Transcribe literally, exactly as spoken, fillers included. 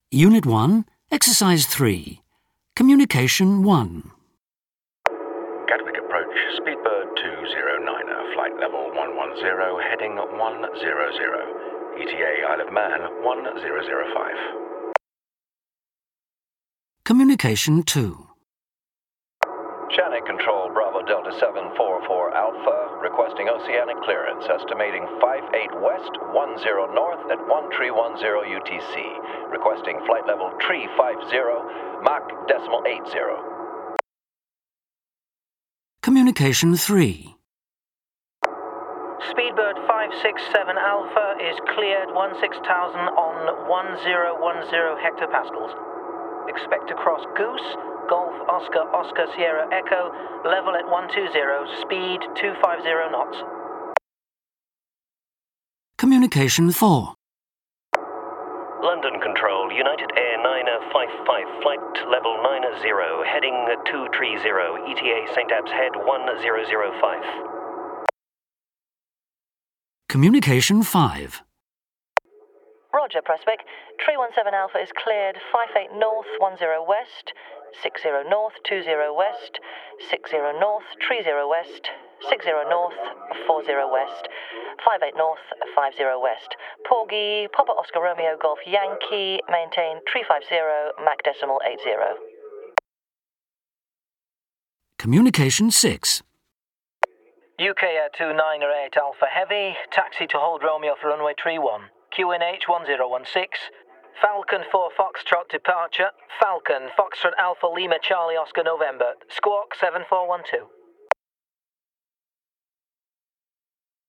Unit one, Exercise three. Communication one. Gatwick approach, Speedbird two zero niner, flight level one one zero, heading one zero zero. E T A Isle of Man one zero zero five. Communication two. Chanic Control Bravo Delta seven four four Alpha, requesting oceanic clearance, estimating five eight west, one zero north at one three one zero U T C, requesting flight level three five zero, Mach decimal eight zero. Communication three. Speedbird five six seven Alpha is cleared one six thousand on one zero one zero hectopascals. Expect to cross Goose, Golf Oscar Oscar Sierra Echo, level at one two zero, speed two five zero knots. Communication four. London Control, United Air niner five five, flight level nine zero, heading two three zero, E T A Saint Abbs Head one zero zero five. Communication five. Roger, Presswick. three one seven Alpha is cleared five eight north, one zero west, six zero north, two zero west, six zero north, three zero west, six zero north, four zero west, five eight north, five zero west. Porgy, Papa Oscar Romeo Golf Yankee, maintain three five zero, Mach decimal eight zero. Communication six. U K Air two nine eight Alpha Heavy, taxi to hold Romeo for runway three one. Q N H one zero one six, Falcon four Foxtrot departure, Falcon Foxtrot Alpha Lima Charlie Oscar November, Squawk seven four one two.